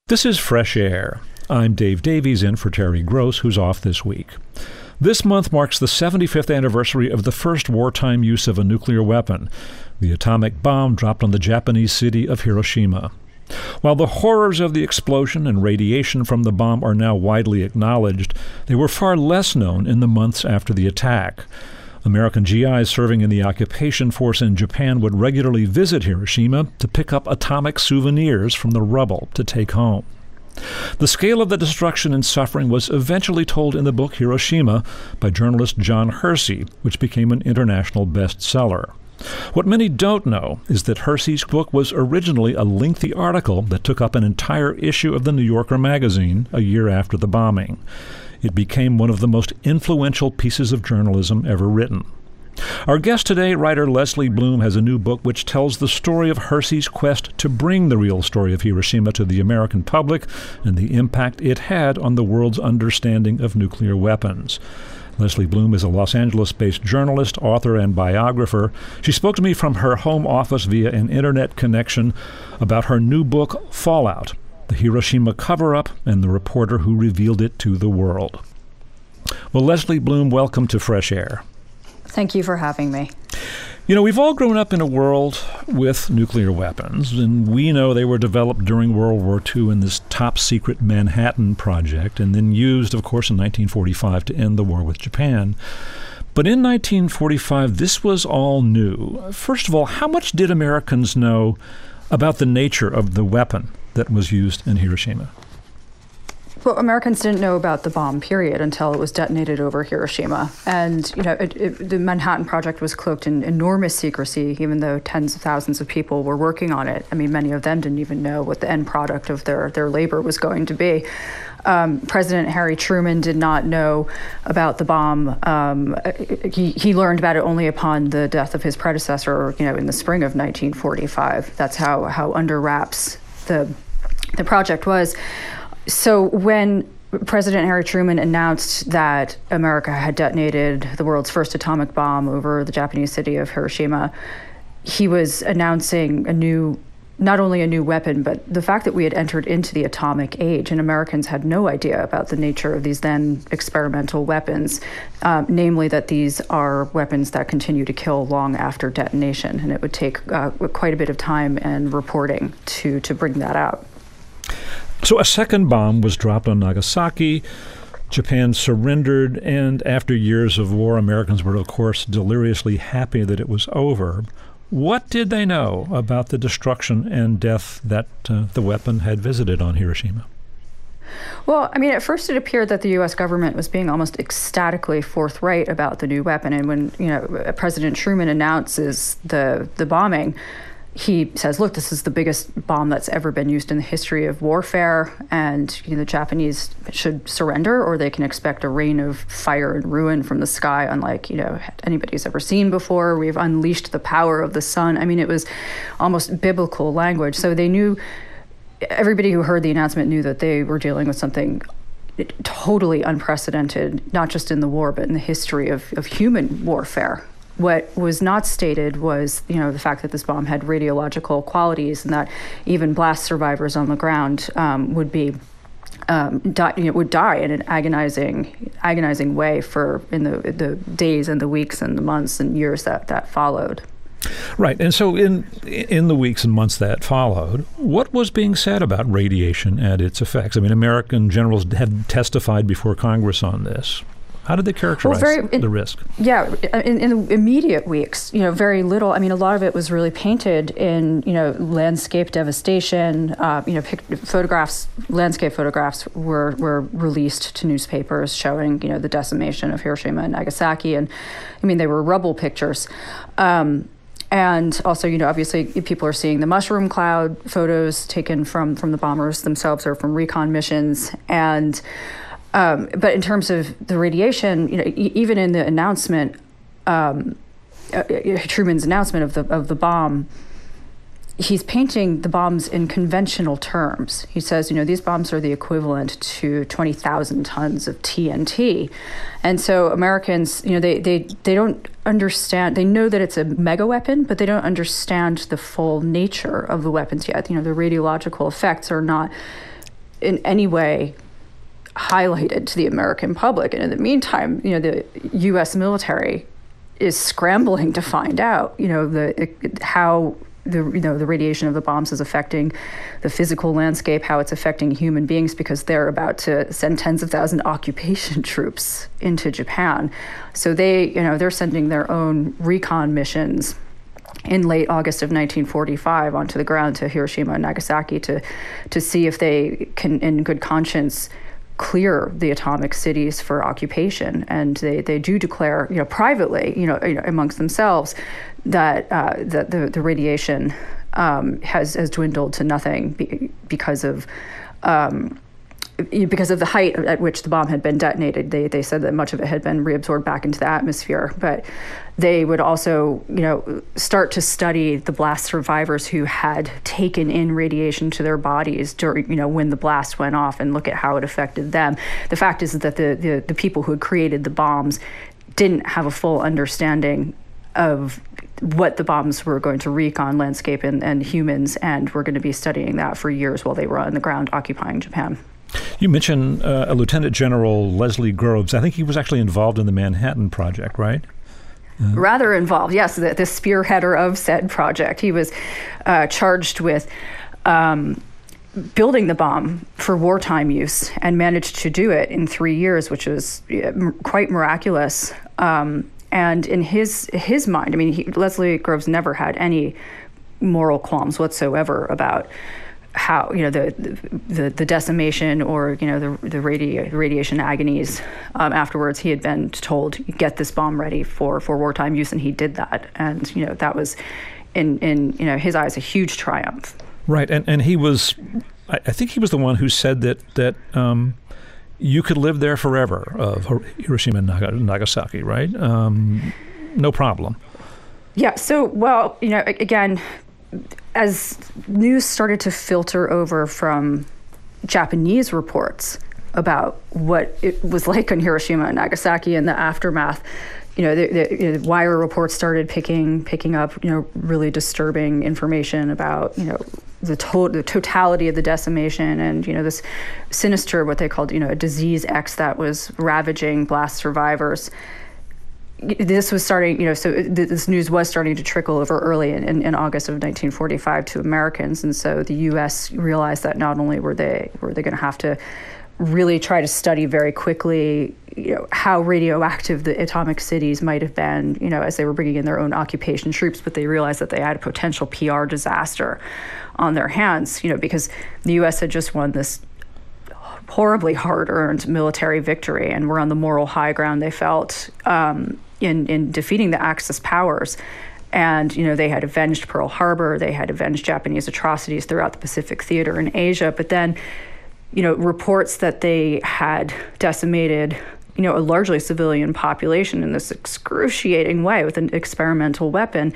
This is Fresh Air. I'm Dave Davies in for Terry Gross, who's off this week. This month marks the 75th anniversary of the first wartime use of a nuclear weapon, the atomic bomb dropped on the Japanese city of Hiroshima. While the horrors of the explosion and radiation from the bomb are now widely acknowledged, they were far less known in the months after the attack. American GIs serving in the occupation force in Japan would regularly visit Hiroshima to pick up atomic souvenirs from the rubble to take home. The scale of the destruction and suffering was eventually told in the book Hiroshima by journalist John Hersey, which became an international bestseller. What many don't know is that Hersey's book was originally a lengthy article that took up an entire issue of the New Yorker magazine a year after the bombing. It became one of the most influential pieces of journalism ever written. Our guest today, writer Leslie Bloom, has a new book which tells the story of Hersey's quest to bring the real story of Hiroshima to the American public and the impact it had on the world's understanding of nuclear weapons. Leslie Bloom is a Los Angeles-based journalist, author, and biographer. She spoke to me from her home office via an internet connection about her new book, Fallout: The Hiroshima Cover-Up and the Reporter Who Revealed It to the World. Well, Leslie Bloom, welcome to Fresh Air. Thank you for having me. You know, we've all grown up in a world with nuclear weapons, and we know they were developed during World War II in this top-secret Manhattan Project, and then used, of course, in 1945 to end the war with Japan. But in 1945, this was all new. First of all, how much did Americans know about the nature of the weapon that was used in Hiroshima? Well, Americans didn't know about the bomb, period, until it was detonated over Hiroshima. And, the Manhattan Project was cloaked in enormous secrecy, even though tens of thousands of people were working on it. I mean, many of them didn't even know what the end product of their labor was going to be. President Harry Truman did not know about the bomb. He learned about it only upon the death of his predecessor, in the spring of 1945. That's how under wraps the project was. So when President Harry Truman announced that America had detonated the world's first atomic bomb over the Japanese city of Hiroshima, he was announcing not only a new weapon, but the fact that we had entered into the atomic age, and Americans had no idea about the nature of these then experimental weapons, namely that these are weapons that continue to kill long after detonation, and it would take quite a bit of time and reporting to bring that out. So a second bomb was dropped on Nagasaki. Japan surrendered, and after years of war, Americans were, of course, deliriously happy that it was over. What did they know about the destruction and death that the weapon had visited on Hiroshima? Well, I mean, at first it appeared that the U.S. government was being almost ecstatically forthright about the new weapon. And when, President Truman announces the bombing, he says, look, this is the biggest bomb that's ever been used in the history of warfare, and the Japanese should surrender or they can expect a rain of fire and ruin from the sky unlike, anybody's ever seen before. We've unleashed the power of the sun. I mean, it was almost biblical language. So they knew, everybody who heard the announcement knew that they were dealing with something totally unprecedented, not just in the war, but in the history of human warfare. What was not stated was, the fact that this bomb had radiological qualities and that even blast survivors on the ground would die in an agonizing way in the days and the weeks and the months and years that followed. Right. And so in the weeks and months that followed, what was being said about radiation and its effects? I mean, American generals had testified before Congress on this. How did they characterize the risk? Yeah, in the immediate weeks, very little. I mean, a lot of it was really painted in, landscape devastation. Landscape photographs were released to newspapers showing, the decimation of Hiroshima and Nagasaki. And, they were rubble pictures. And also, obviously people are seeing the mushroom cloud photos taken from the bombers themselves or from recon missions. And but in terms of the radiation, even in the announcement, Truman's announcement of the bomb, he's painting the bombs in conventional terms. He says, these bombs are the equivalent to 20,000 tons of TNT. And so Americans, they don't understand. They know that it's a mega weapon, but they don't understand the full nature of the weapons yet. The radiological effects are not in any way highlighted to the American public. And in the meantime, the U.S. military is scrambling to find out, how the radiation of the bombs is affecting the physical landscape, how it's affecting human beings, because they're about to send tens of thousands of occupation troops into Japan. So they're sending their own recon missions in late August of 1945 onto the ground to Hiroshima and Nagasaki to see if they can, in good conscience, clear the atomic cities for occupation. And they do declare, privately, amongst themselves, that the radiation has dwindled to nothing because of the height at which the bomb had been detonated. They said that much of it had been reabsorbed back into the atmosphere, but they would also, start to study the blast survivors who had taken in radiation to their bodies during, when the blast went off, and look at how it affected them. The fact is that the people who had created the bombs didn't have a full understanding of what the bombs were going to wreak on landscape and humans, and were going to be studying that for years while they were on the ground occupying Japan. You mentioned Lieutenant General Leslie Groves. I think he was actually involved in the Manhattan Project, right? Rather involved, yes, the spearheader of said project. He was charged with building the bomb for wartime use, and managed to do it in 3 years, which was quite miraculous. And in his mind, Leslie Groves never had any moral qualms whatsoever about how the decimation or the radiation agonies. Afterwards, he had been told, get this bomb ready for wartime use, and he did that. And that was in his eyes a huge triumph. Right, and he was, I think he was the one who said that you could live there forever, of Hiroshima and Nagasaki, right? No problem. Yeah. So, well, again, as news started to filter over from Japanese reports about what it was like on Hiroshima and Nagasaki and the aftermath, the wire reports started picking up, really disturbing information about, the totality of the decimation, and this sinister, what they called, a disease X that was ravaging blast survivors. This was starting, so this news was starting to trickle over early in August of 1945 to Americans, and so the U.S. realized that not only were they going to have to really try to study very quickly, how radioactive the atomic cities might have been, as they were bringing in their own occupation troops, but they realized that they had a potential PR disaster on their hands, because the U.S. had just won this horribly hard-earned military victory, and were on the moral high ground, they felt, in defeating the Axis powers. And, they had avenged Pearl Harbor, they had avenged Japanese atrocities throughout the Pacific Theater in Asia, but then, reports that they had decimated, a largely civilian population in this excruciating way with an experimental weapon,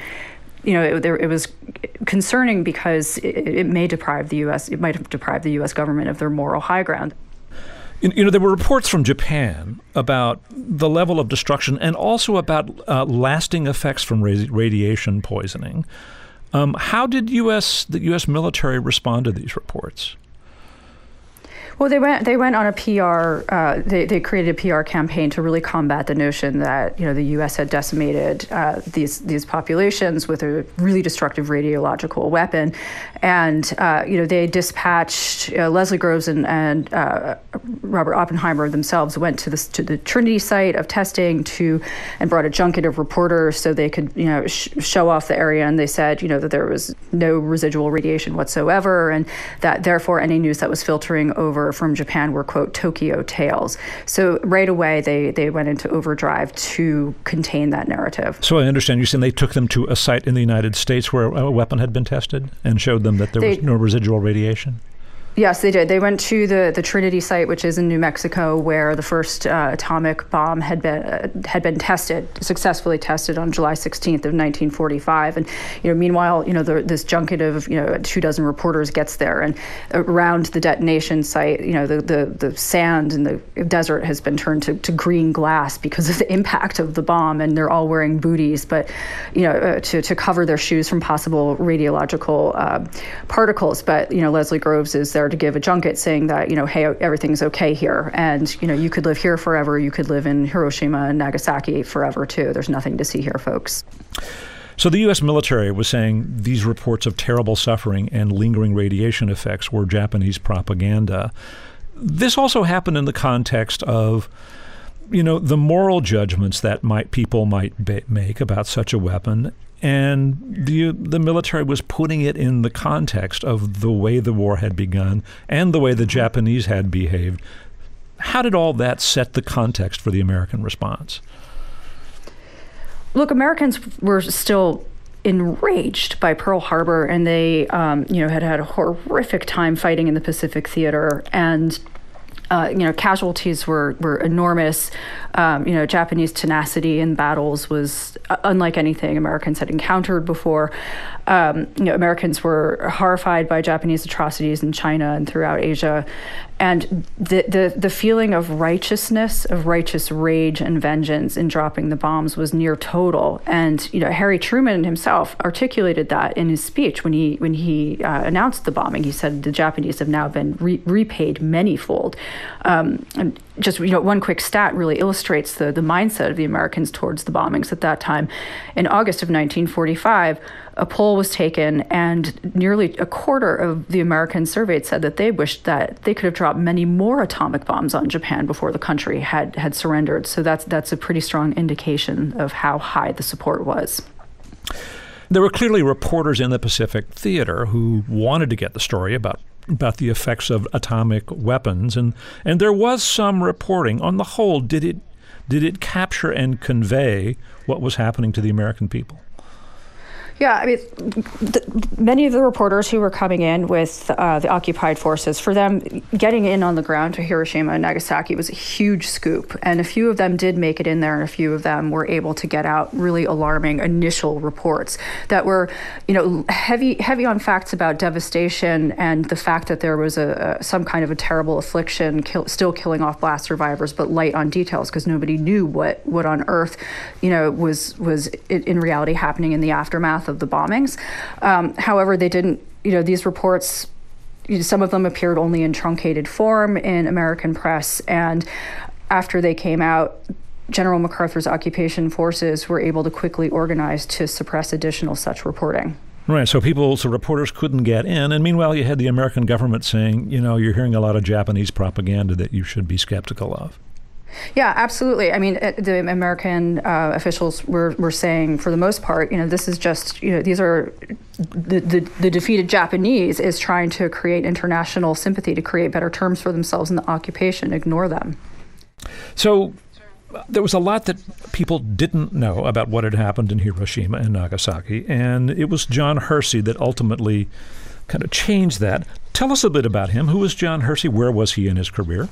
it was concerning, because it might have deprived the U.S. government of their moral high ground. There were reports from Japan about the level of destruction, and also about lasting effects from radiation poisoning. How did the U.S. military respond to these reports? Well, they went on a PR. They created a PR campaign to really combat the notion that the U.S. had decimated these populations with a really destructive radiological weapon, and they dispatched Leslie Groves and Robert Oppenheimer themselves went to the Trinity site of testing and brought a junket of reporters so they could show off the area, and they said that there was no residual radiation whatsoever, and that therefore any news that was filtering over from Japan were, quote, Tokyo tales. So right away they went into overdrive to contain that narrative. So I understand you're saying they took them to a site in the United States where a weapon had been tested and showed them that there was no residual radiation? Yes, they did. They went to the Trinity site, which is in New Mexico, where the first atomic bomb had been successfully tested on July 16th of 1945. And meanwhile, this junket of 24 reporters gets there, and around the detonation site, the sand and the desert has been turned to green glass because of the impact of the bomb, and they're all wearing booties, but to cover their shoes from possible radiological particles. But Leslie Groves is there to give a junket saying that, hey, everything's okay here. And, you could live here forever. You could live in Hiroshima and Nagasaki forever, too. There's nothing to see here, folks. So the U.S. military was saying these reports of terrible suffering and lingering radiation effects were Japanese propaganda. This also happened in the context of, the moral judgments that people might make about such a weapon. And the military was putting it in the context of the way the war had begun and the way the Japanese had behaved. How did all that set the context for the American response? Look, Americans were still enraged by Pearl Harbor, and they, had had a horrific time fighting in the Pacific Theater, and casualties were enormous. Japanese tenacity in battles was unlike anything Americans had encountered before. Americans were horrified by Japanese atrocities in China and throughout Asia. And the feeling of righteousness, of righteous rage and vengeance in dropping the bombs was near total. And Harry Truman himself articulated that in his speech when he announced the bombing. He said the Japanese have now been repaid manyfold. And just one quick stat really illustrates the mindset of the Americans towards the bombings at that time. In August of 1945, a poll was taken, and nearly a quarter of the Americans surveyed said that they wished that they could have dropped many more atomic bombs on Japan before the country had surrendered. So that's a pretty strong indication of how high the support was. There were clearly reporters in the Pacific Theater who wanted to get the story about the effects of atomic weapons, and there was some reporting. On the whole, did it capture and convey what was happening to the American people? Yeah, I mean, many of the reporters who were coming in with the occupied forces, for them, getting in on the ground to Hiroshima and Nagasaki was a huge scoop. And a few of them did make it in there, and a few of them were able to get out really alarming initial reports that were, heavy on facts about devastation and the fact that there was some kind of a terrible affliction still killing off blast survivors, but light on details because nobody knew what on earth, was in reality happening in the aftermath of the bombings. However, they didn't, these reports, some of them appeared only in truncated form in American press. And after they came out, General MacArthur's occupation forces were able to quickly organize to suppress additional such reporting. Right. So reporters couldn't get in. And meanwhile, you had the American government saying, you're hearing a lot of Japanese propaganda that you should be skeptical of. Yeah, absolutely. I mean, the American officials were saying, for the most part, this is just, these are the defeated Japanese is trying to create international sympathy to create better terms for themselves in the occupation. Ignore them. So there was a lot that people didn't know about what had happened in Hiroshima and Nagasaki, and it was John Hersey that ultimately kind of changed that. Tell us a bit about him. Who was John Hersey? Where was he in his career?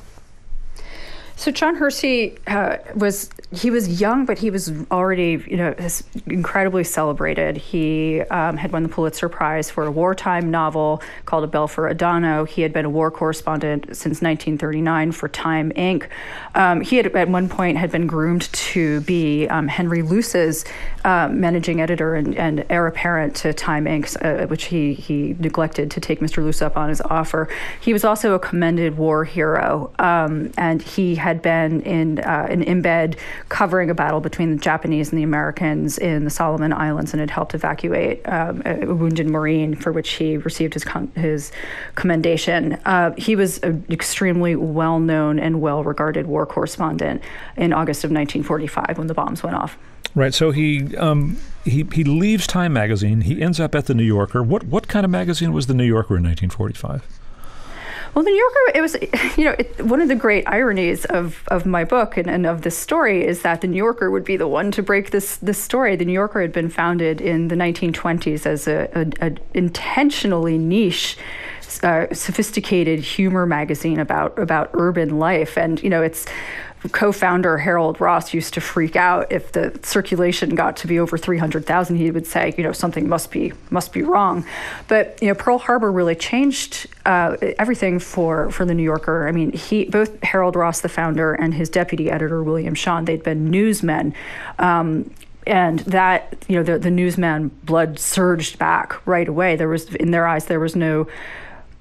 So John Hersey was young, but he was already, incredibly celebrated. He had won the Pulitzer Prize for a wartime novel called A Bell for Adano. He had been a war correspondent since 1939 for Time Inc. He had at one point had been groomed to be Henry Luce's managing editor and heir apparent to Time Inc., which he neglected to take Mr. Luce up on his offer. He was also a commended war hero, and he had been in embed covering a battle between the Japanese and the Americans in the Solomon Islands and had helped evacuate a wounded Marine for which he received his commendation. He was an extremely well-known and well-regarded war correspondent in August of 1945 when the bombs went off. Right. So he leaves Time magazine. He ends up at the New Yorker. What kind of magazine was the New Yorker in 1945? Well, the New Yorker, it was, one of the great ironies of my book and of this story is that the New Yorker would be the one to break this story. The New Yorker had been founded in the 1920s as a intentionally niche, sophisticated humor magazine about urban life. And, its co-founder Harold Ross used to freak out if the circulation got to be over 300,000. He would say, something must be wrong. But Pearl Harbor really changed everything for the New Yorker. I mean, both Harold Ross, the founder, and his deputy editor William Shawn, they'd been newsmen. And that, the newsman blood surged back right away. There was, in their eyes, there was no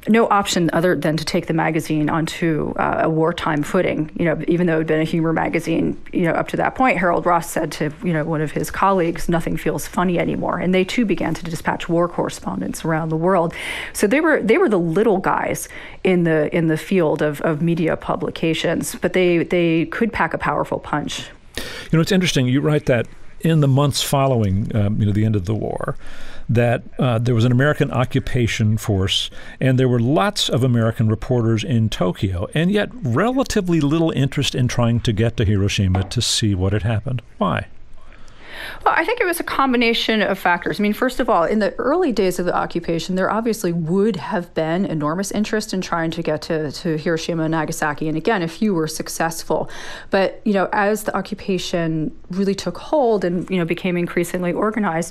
no option other than to take the magazine onto a wartime footing. Even though it had been a humor magazine, up to that point, Harold Ross said to, one of his colleagues, "Nothing feels funny anymore." And they too began to dispatch war correspondents around the world. So they were the little guys in the field of media publications, but they could pack a powerful punch. It's interesting. You write that in the months following, the end of the war, that there was an American occupation force, and there were lots of American reporters in Tokyo, and yet relatively little interest in trying to get to Hiroshima to see what had happened. Why? Well, I think it was a combination of factors. First of all, in the early days of the occupation, there obviously would have been enormous interest in trying to get to Hiroshima and Nagasaki. And again, if you were successful. But, as the occupation really took hold and, became increasingly organized,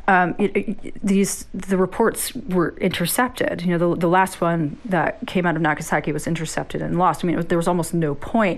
the reports were intercepted. The last one that came out of Nagasaki was intercepted and lost. There was almost no point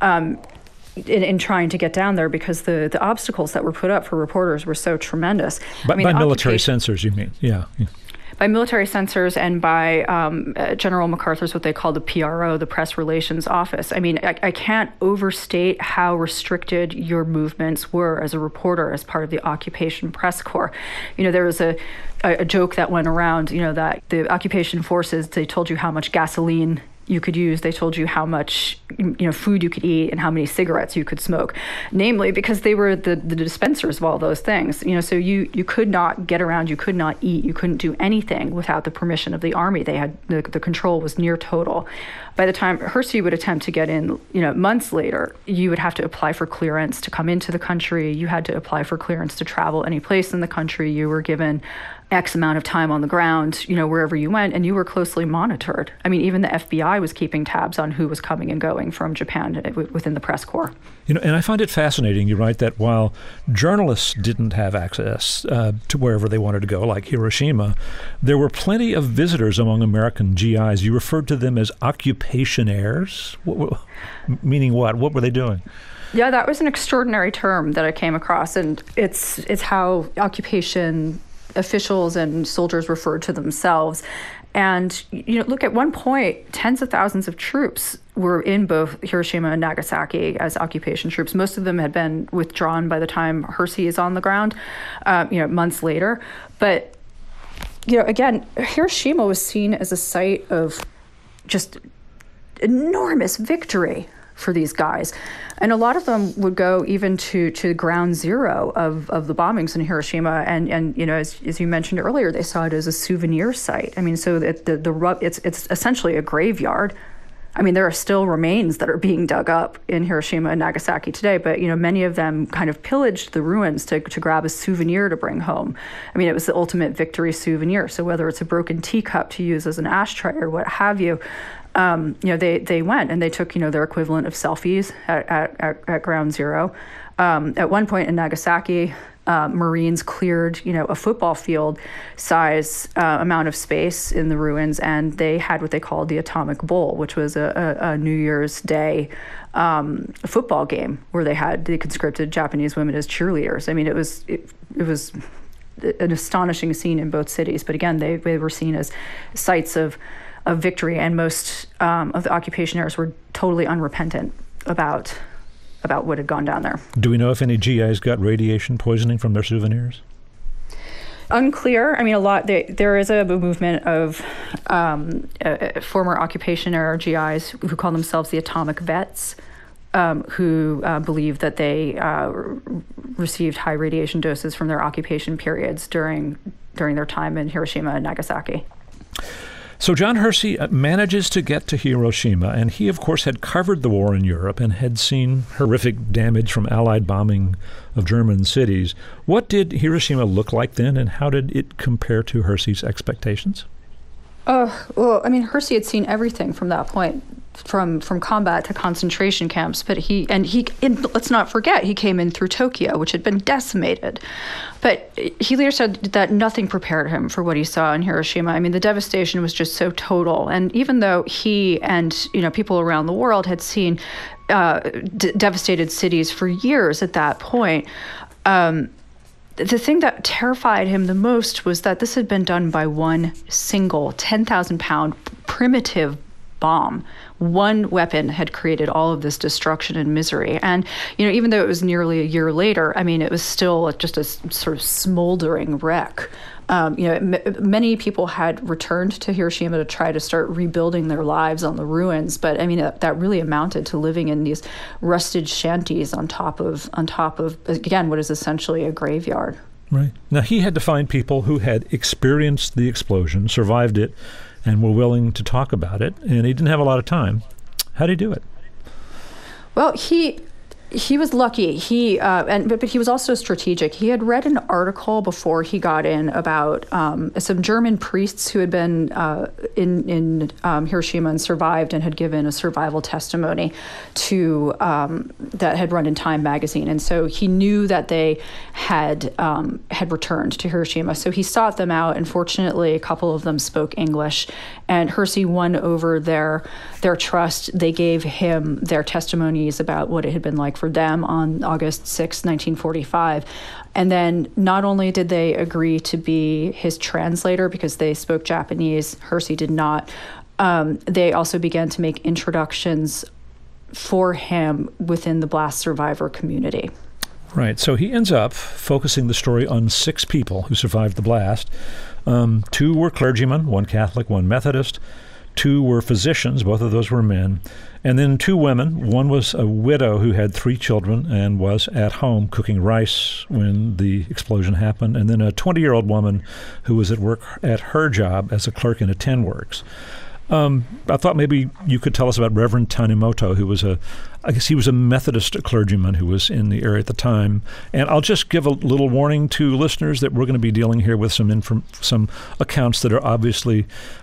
in trying to get down there because the obstacles that were put up for reporters were so tremendous. By military censors, you mean? Yeah. By military censors and by General MacArthur's, what they call the PRO, the Press Relations Office. I can't overstate how restricted your movements were as a reporter as part of the occupation press corps. There was a joke that went around, that the occupation forces, they told you how much gasoline you could use. They told you how much food you could eat and how many cigarettes you could smoke, namely because they were the dispensers of all those things. So you could not get around, you could not eat, you couldn't do anything without the permission of the army. They had the control was near total. By the time Hersey would attempt to get in, months later, you would have to apply for clearance to come into the country. You had to apply for clearance to travel any place in the country. You were given X amount of time on the ground, wherever you went, and you were closely monitored. Even the FBI was keeping tabs on who was coming and going from Japan within the press corps. And I find it fascinating, you write that while journalists didn't have access to wherever they wanted to go, like Hiroshima, there were plenty of visitors among American GIs. You referred to them as occupationaires, meaning what? What were they doing? Yeah, that was an extraordinary term that I came across, and it's how occupation officials and soldiers referred to themselves. And, look, at one point, tens of thousands of troops were in both Hiroshima and Nagasaki as occupation troops. Most of them had been withdrawn by the time Hersey is on the ground, months later. But, again, Hiroshima was seen as a site of just enormous victory for these guys. And a lot of them would go even to ground zero of the bombings in Hiroshima. And as you mentioned earlier, they saw it as a souvenir site. So it's essentially a graveyard. There are still remains that are being dug up in Hiroshima and Nagasaki today, but many of them kind of pillaged the ruins to grab a souvenir to bring home. It was the ultimate victory souvenir. So whether it's a broken teacup to use as an ashtray or what have you, they went and they took, their equivalent of selfies at ground zero. At one point in Nagasaki, Marines cleared, a football field size amount of space in the ruins, and they had what they called the Atomic Bowl, which was a New Year's Day football game where they conscripted Japanese women as cheerleaders. It was an astonishing scene in both cities, but again, they were seen as sites of victory, and most of the occupationaires were totally unrepentant about what had gone down there. Do we know if any GIs got radiation poisoning from their souvenirs? Unclear. There is a movement of former occupation-era GIs who call themselves the atomic vets, who believe that they received high radiation doses from their occupation periods during their time in Hiroshima and Nagasaki. So John Hersey manages to get to Hiroshima, and he, of course, had covered the war in Europe and had seen horrific damage from Allied bombing of German cities. What did Hiroshima look like then, and how did it compare to Hersey's expectations? Hersey had seen everything from that point, from combat to concentration camps. But let's not forget, he came in through Tokyo, which had been decimated. But he later said that nothing prepared him for what he saw in Hiroshima. The devastation was just so total. And even though he and people around the world had seen devastated cities for years at that point, the thing that terrified him the most was that this had been done by one single 10,000-pound primitive bomb. One weapon had created all of this destruction and misery. And, even though it was nearly a year later, it was still just a sort of smoldering wreck. Many people had returned to Hiroshima to try to start rebuilding their lives on the ruins, but that really amounted to living in these rusted shanties on top of again what is essentially a graveyard. Right. Now he had to find people who had experienced the explosion, survived it, and were willing to talk about it, and he didn't have a lot of time. How did he do it? Well, he was lucky. But he was also strategic. He had read an article before he got in about some German priests who had been in Hiroshima and survived and had given a survival testimony to that had run in Time magazine. And so he knew that they had returned to Hiroshima. So he sought them out, and fortunately, a couple of them spoke English. And Hersey won over their trust. They gave him their testimonies about what it had been like for them on August 6, 1945. And then not only did they agree to be his translator because they spoke Japanese, Hersey did not, they also began to make introductions for him within the blast survivor community. Right. So he ends up focusing the story on 6 people who survived the blast. 2 were clergymen, 1 Catholic, 1 Methodist. 2 were physicians, both of those were men. And then 2 women. 1 was a widow who had 3 children and was at home cooking rice when the explosion happened. And then a 20-year-old woman who was at work at her job as a clerk in a tin works. I thought maybe you could tell us about Reverend Tanimoto, who was he was a Methodist clergyman who was in the area at the time. And I'll just give a little warning to listeners that we're going to be dealing here with some accounts that are obviously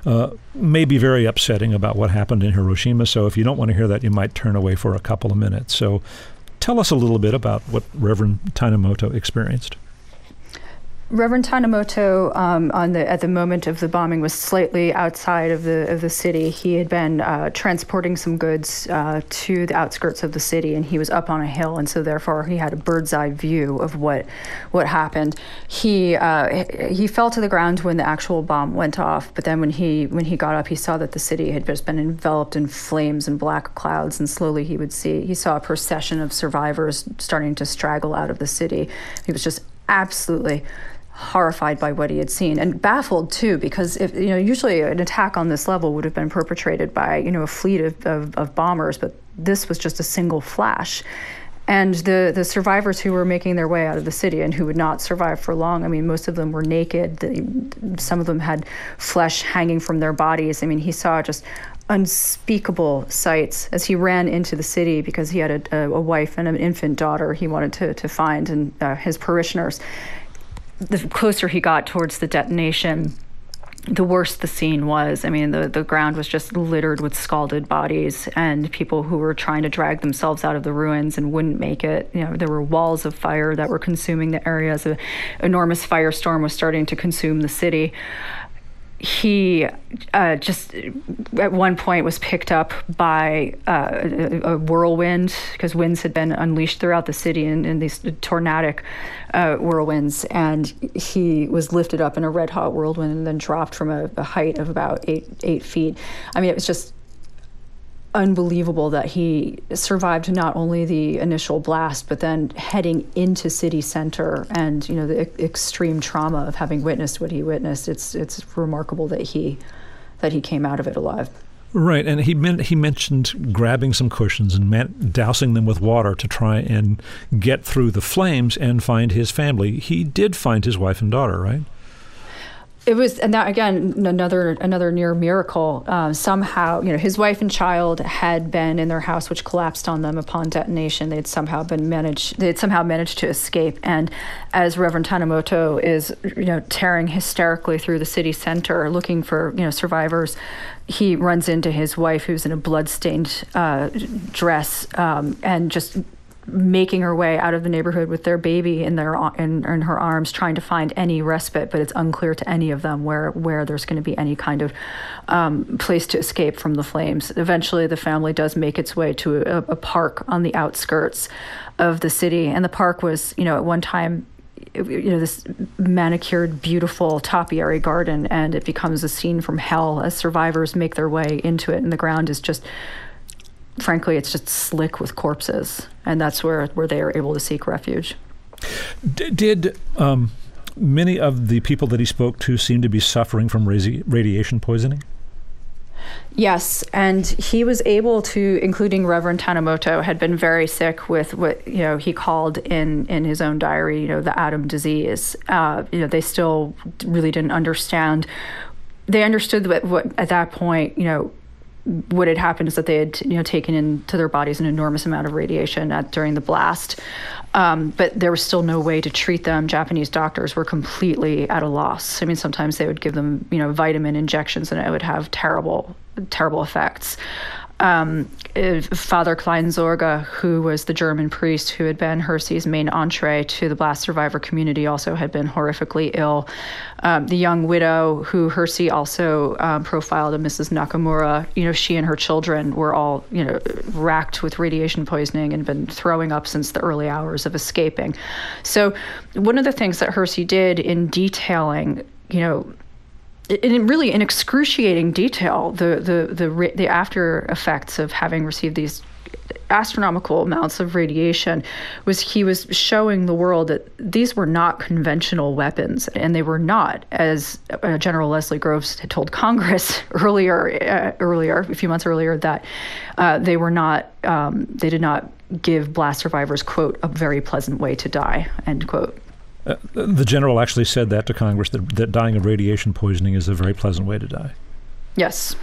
maybe very upsetting about what happened in Hiroshima. So if you don't want to hear that, you might turn away for a couple of minutes. So tell us a little bit about what Reverend Tanimoto experienced. Reverend Tanimoto, at the moment of the bombing, was slightly outside of the city. He had been transporting some goods to the outskirts of the city, and he was up on a hill, and so therefore he had a bird's eye view of what happened. He fell to the ground when the actual bomb went off, but then when he got up, he saw that the city had just been enveloped in flames and black clouds, and slowly he saw a procession of survivors starting to straggle out of the city. He was just absolutely horrified by what he had seen, and baffled too, because if usually an attack on this level would have been perpetrated by a fleet of bombers, but this was just a single flash. And the survivors who were making their way out of the city and who would not survive for long, most of them were naked. Some of them had flesh hanging from their bodies. He saw just unspeakable sights as he ran into the city because he had a wife and an infant daughter he wanted to find, and his parishioners. The closer he got towards the detonation, the worse the scene was. The ground was just littered with scalded bodies and people who were trying to drag themselves out of the ruins and wouldn't make it. There were walls of fire that were consuming the areas. An enormous firestorm was starting to consume the city. He just at one point was picked up by a whirlwind, because winds had been unleashed throughout the city in these tornadic whirlwinds, and he was lifted up in a red hot whirlwind and then dropped from a height of about eight feet. It was just unbelievable that he survived not only the initial blast, but then heading into city center and the extreme trauma of having witnessed what he witnessed. It's remarkable that he came out of it alive. Right, and he mentioned grabbing some cushions and dousing them with water to try and get through the flames and find his family. He did find his wife and daughter, right? It was, and that again, another near miracle. Somehow, his wife and child had been in their house, which collapsed on them upon detonation. They had somehow managed to escape. And as Reverend Tanimoto is, tearing hysterically through the city center, looking for, survivors, he runs into his wife, who's in a bloodstained dress, and just making her way out of the neighborhood with their baby in her arms, trying to find any respite, but it's unclear to any of them where there's going to be any kind of place to escape from the flames. Eventually, the family does make its way to a park on the outskirts of the city, and the park was, at one time, this manicured, beautiful topiary garden, and it becomes a scene from hell as survivors make their way into it, and the ground is just, frankly, it's just slick with corpses, and that's where they are able to seek refuge. Did many of the people that he spoke to seem to be suffering from radiation poisoning? Yes, and he was able to, including Reverend Tanimoto, had been very sick with what he called in his own diary, the Adam disease. They still really didn't understand. They understood what at that point, what had happened is that they had taken into their bodies an enormous amount of radiation during the blast, but there was still no way to treat them. Japanese doctors were completely at a loss. I mean, sometimes they would give them vitamin injections, and it would have terrible effects. Father Kleinsorge, who was the German priest who had been Hersey's main entree to the blast survivor community, also had been horrifically ill. The young widow who Hersey also profiled, Mrs. Nakamura, she and her children were all, racked with radiation poisoning and been throwing up since the early hours of escaping. So one of the things that Hersey did in detailing, in excruciating detail, the after effects of having received these astronomical amounts of radiation, was he was showing the world that these were not conventional weapons, and they were not, as General Leslie Groves had told Congress earlier, a few months earlier, that they were not, they did not give blast survivors, quote, a very pleasant way to die, end quote. The general actually said that to Congress, that dying of radiation poisoning is a very pleasant way to die. Yes.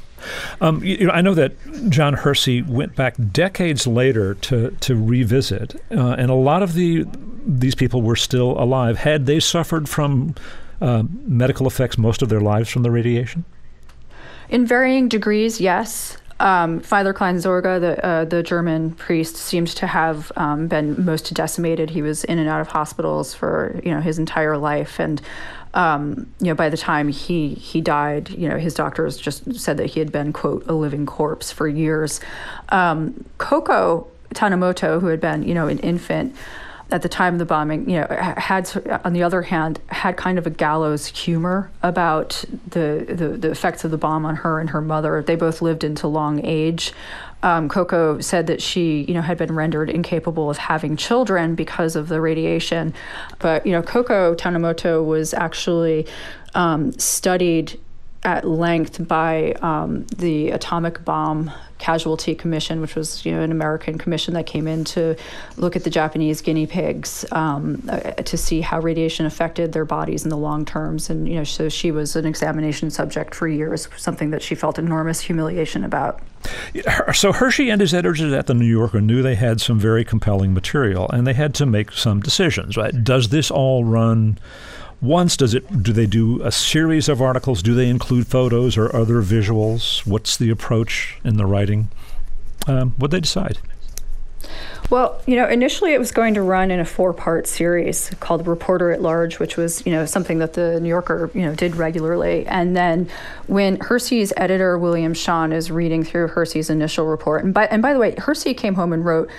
I know that John Hersey went back decades later to revisit, and a lot of these people were still alive. Had they suffered from medical effects most of their lives from the radiation? In varying degrees, yes. Father Kleinsorge, the German priest, seems to have been most decimated. He was in and out of hospitals for his entire life, and by the time he died, his doctors just said that he had been, quote, a living corpse for years. Koko Tanimoto, who had been an infant at the time of the bombing, had, on the other hand, had kind of a gallows humor about the effects of the bomb on her and her mother. They both lived into long age. Koko said that she, had been rendered incapable of having children because of the radiation. But, Koko Tanimoto was actually studied at length by the Atomic Bomb Casualty Commission, which was, an American commission that came in to look at the Japanese guinea pigs to see how radiation affected their bodies in the long terms. And, so she was an examination subject for years, something that she felt enormous humiliation about. So Hershey and his editors at the New Yorker knew they had some very compelling material, and they had to make some decisions, right? Does this all run once? Do they do a series of articles? Do they include photos or other visuals? What's the approach in the writing? What'd they decide? Well, initially it was going to run in a 4-part series called Reporter at Large, which was, something that the New Yorker, did regularly. And then when Hersey's editor, William Shawn, is reading through Hersey's initial report, and by the way, Hersey came home and wrote,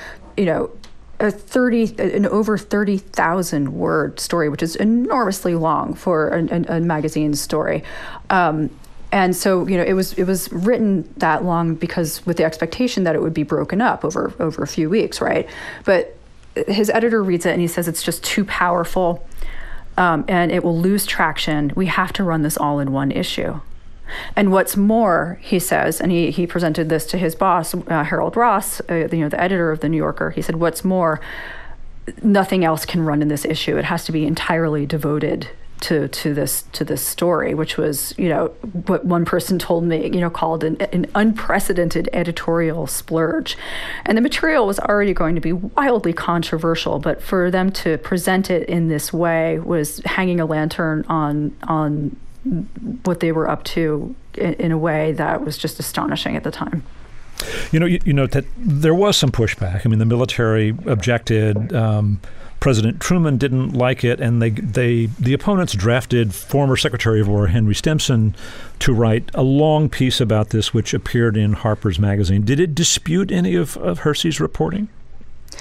an over 30,000 word story, which is enormously long for a magazine story. And so, it was written that long because with the expectation that it would be broken up over a few weeks, right? But his editor reads it and he says it's just too powerful and it will lose traction. We have to run this all in one issue. And what's more, he says, and he presented this to his boss, Harold Ross, the editor of the New Yorker. He said, what's more, nothing else can run in this issue. It has to be entirely devoted to this story, which was, what one person told me, called an unprecedented editorial splurge. And the material was already going to be wildly controversial, but for them to present it in this way was hanging a lantern on what they were up to in a way that was just astonishing at the time. You know that there was some pushback. I mean, the military objected. President Truman didn't like it, and the opponents drafted former Secretary of War Henry Stimson to write a long piece about this, which appeared in Harper's Magazine. Did it dispute any of Hersey's reporting?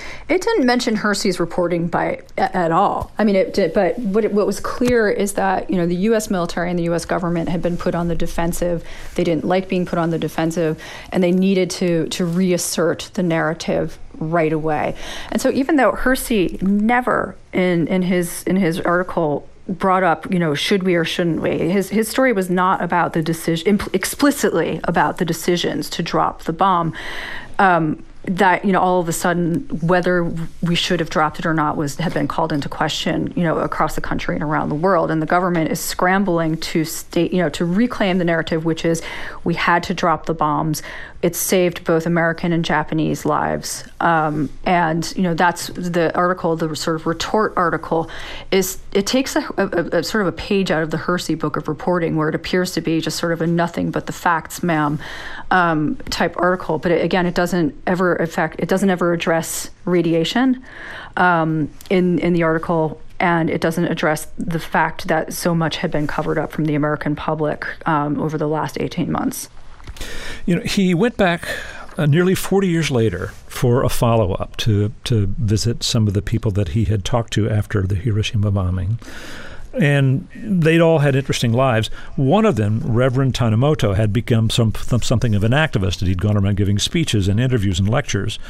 It didn't mention Hersey's reporting at all. I mean, it did, but what was clear is that, the U.S. military and the U.S. government had been put on the defensive. They didn't like being put on the defensive, and they needed to reassert the narrative right away. And so even though Hersey never in his article brought up, should we or shouldn't we? His story was not about the decision, explicitly about the decisions to drop the bomb. That all of a sudden whether we should have dropped it or not had been called into question, across the country and around the world, and the government is scrambling to to reclaim the narrative, which is we had to drop the bombs. It saved both American and Japanese lives, and that's the article. The sort of retort article it takes a sort of a page out of the Hersey book of reporting, where it appears to be just sort of a nothing but the facts, ma'am, type article. But it doesn't ever address radiation in the article, and it doesn't address the fact that so much had been covered up from the American public over the last 18 months. He went back nearly 40 years later for a follow-up to visit some of the people that he had talked to after the Hiroshima bombing. And they'd all had interesting lives. One of them, Reverend Tanimoto, had become something of an activist, and he'd gone around giving speeches and interviews and lectures.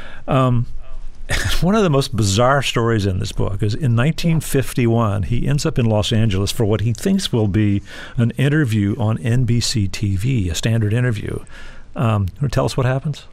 One of the most bizarre stories in this book is in 1951, he ends up in Los Angeles for what he thinks will be an interview on NBC TV, a standard interview. Tell us what happens.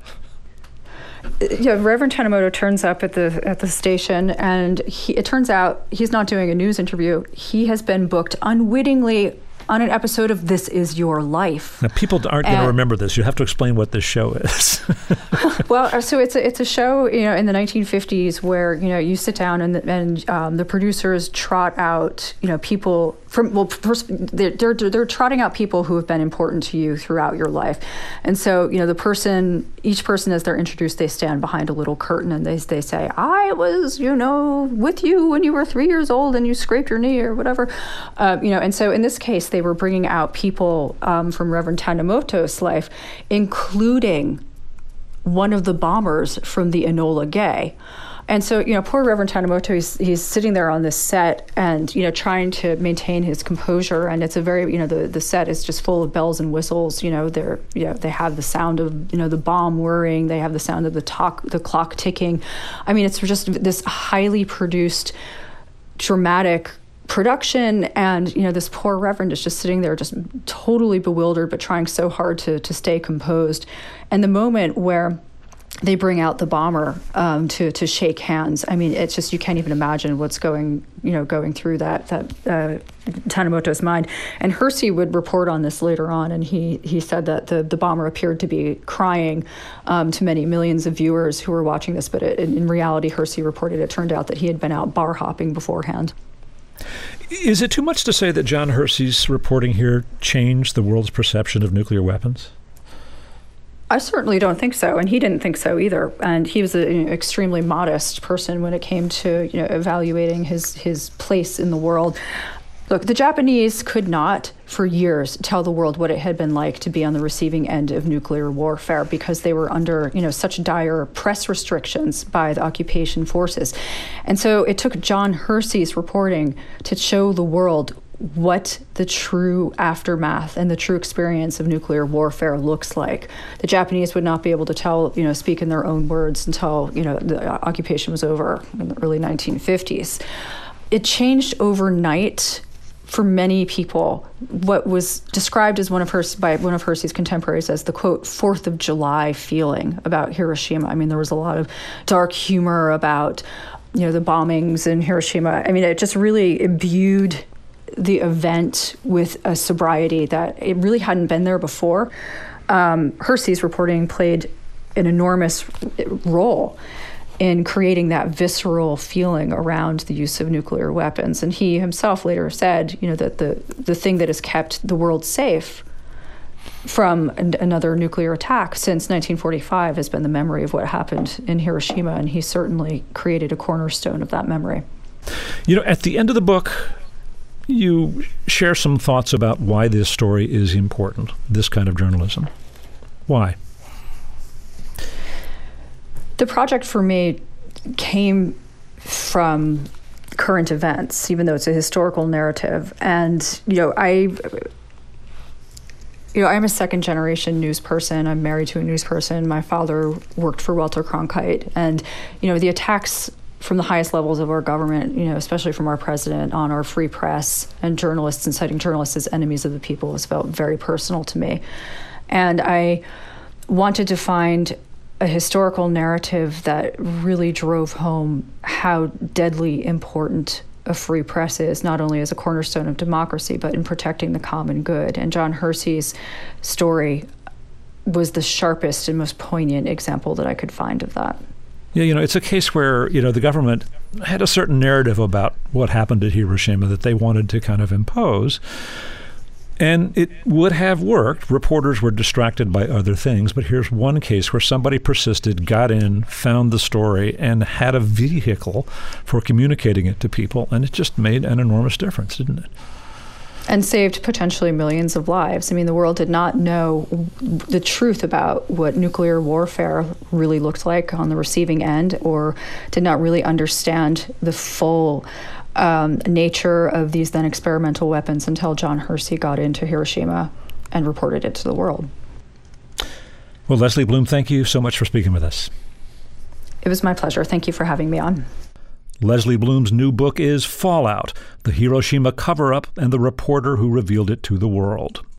Reverend Tanimoto turns up at the station, and it turns out he's not doing a news interview. He has been booked unwittingly on an episode of This Is Your Life. Now, people aren't going to remember this. You have to explain what this show is. Well, so it's a show, in the 1950s where, you sit down and the producers trot out, people first they're trotting out people who have been important to you throughout your life. And so, each person as they're introduced, they stand behind a little curtain and they say, I was, with you when you were 3 years old and you scraped your knee or whatever. And so in this case, they were bringing out people from Reverend Tanimoto's life, including one of the bombers from the Enola Gay. And so, poor Reverend Tanimoto, he's sitting there on this set and, trying to maintain his composure. And it's a very, the set is just full of bells and whistles. They have the sound of, the bomb whirring. They have the sound of the clock ticking. I mean, it's just this highly produced, dramatic production. And, this poor Reverend is just sitting there just totally bewildered, but trying so hard to stay composed. And the moment where they bring out the bomber to shake hands. I mean, it's just, you can't even imagine what's going through that Tanimoto's mind. And Hersey would report on this later on, and he said that the bomber appeared to be crying to many millions of viewers who were watching this. But in reality, Hersey reported it turned out that he had been out bar hopping beforehand. Is it too much to say that John Hersey's reporting here changed the world's perception of nuclear weapons? I certainly don't think so, and he didn't think so either. And he was an extremely modest person when it came to evaluating his place in the world. Look, the Japanese could not, for years, tell the world what it had been like to be on the receiving end of nuclear warfare because they were under such dire press restrictions by the occupation forces. And so it took John Hersey's reporting to show the world what the true aftermath and the true experience of nuclear warfare looks like. The Japanese would not be able to speak in their own words until, the occupation was over in the early 1950s. It changed overnight for many people what was described by one of Hersey's contemporaries as the, quote, 4th of July feeling about Hiroshima. I mean, there was a lot of dark humor about, the bombings in Hiroshima. I mean, it just really imbued the event with a sobriety that it really hadn't been there before. Hersey's reporting played an enormous role in creating that visceral feeling around the use of nuclear weapons. And he himself later said, that the thing that has kept the world safe from another nuclear attack since 1945 has been the memory of what happened in Hiroshima. And he certainly created a cornerstone of that memory. At the end of the book, you share some thoughts about why this story is important, this kind of journalism. Why? The project for me came from current events, even though it's a historical narrative. And, I'm a second generation news person. I'm married to a news person. My father worked for Walter Cronkite. And, the attacks from the highest levels of our government, especially from our president, on our free press and journalists, and citing journalists as enemies of the people, has felt very personal to me. And I wanted to find a historical narrative that really drove home how deadly important a free press is, not only as a cornerstone of democracy, but in protecting the common good. And John Hersey's story was the sharpest and most poignant example that I could find of that. Yeah, it's a case where, the government had a certain narrative about what happened at Hiroshima that they wanted to kind of impose. And it would have worked. Reporters were distracted by other things. But here's one case where somebody persisted, got in, found the story, and had a vehicle for communicating it to people. And it just made an enormous difference, didn't it? And saved potentially millions of lives. I mean, the world did not know the truth about what nuclear warfare really looked like on the receiving end, or did not really understand the full nature of these then experimental weapons until John Hersey got into Hiroshima and reported it to the world. Well, Leslie Bloom, thank you so much for speaking with us. It was my pleasure. Thank you for having me on. Leslie Bloom's new book is Fallout: The Hiroshima Cover-Up and the Reporter Who Revealed It to the World.